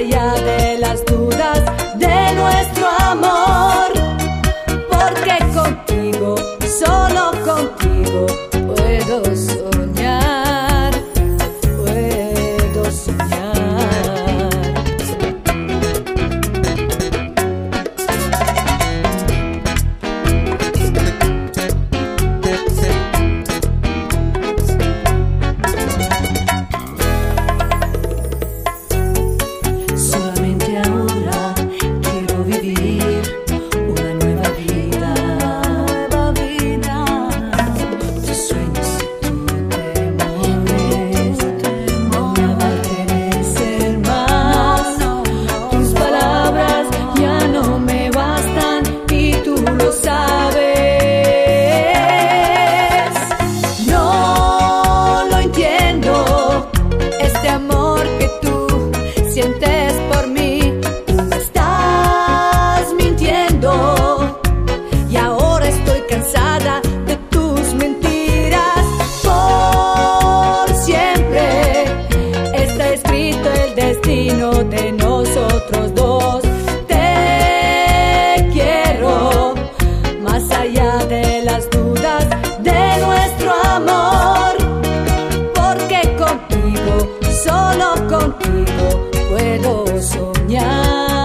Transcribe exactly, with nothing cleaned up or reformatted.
allá de las dudas de nuestro amor, porque contigo, solo contigo, puedo soñar, puedo soñar. Solamente ahora quiero vivir una nueva vida, nueva vida. Tus sueños y tus temores no me pertenecen más. Tus palabras ya no me bastan y tú lo sabes. No lo entiendo, este amor que tú sientes por mí. Tú me estás mintiendo y ahora estoy cansada de tus mentiras. Por siempre está escrito el destino de nosotros dos. Te quiero más allá de las dudas de nuestro amor, porque contigo, solo contigo, puedo soñar.